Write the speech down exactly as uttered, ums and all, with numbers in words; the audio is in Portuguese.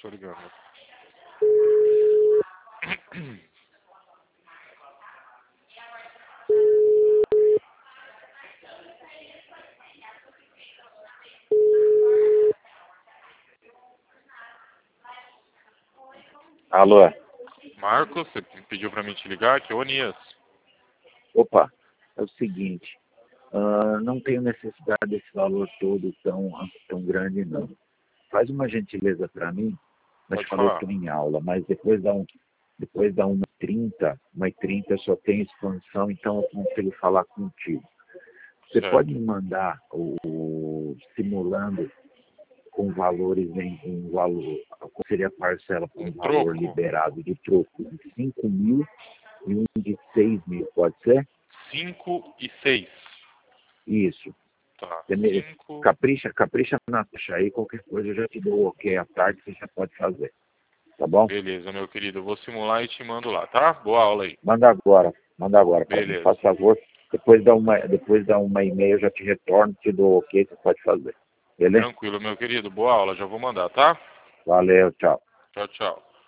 tô ligando. Alô? Marcos, você pediu pra mim te ligar? Aqui é o Onias. Opa, é o seguinte, uh, não tenho necessidade desse valor todo tão, tão grande, não. Faz uma gentileza para mim, mas Pode falou falar. que estou em aula, mas depois dá, um, depois dá uma e trinta, uma e trinta eu só tenho expansão, então eu consigo falar contigo. Você Certo. pode me mandar o, o simulando com valores em um valor, qual seria a parcela com Um um valor troco? liberado de troco de cinco mil e um de seis mil, pode ser? cinco e seis. Isso. Tá. Você me- cinco. Capricha, capricha na taxa aí, qualquer coisa eu já te dou o ok à tarde, você já pode fazer. Tá bom? Beleza, meu querido. Eu vou simular e te mando lá, tá? Boa aula aí. Manda agora, manda agora para mim, Beleza. faz favor. Depois dá uma, depois dá uma e-mail, eu já te retorno, te dou o ok, você pode fazer. Beleza? Tranquilo, meu querido. Boa aula. Já vou mandar, tá? Valeu, tchau. Tchau, tchau.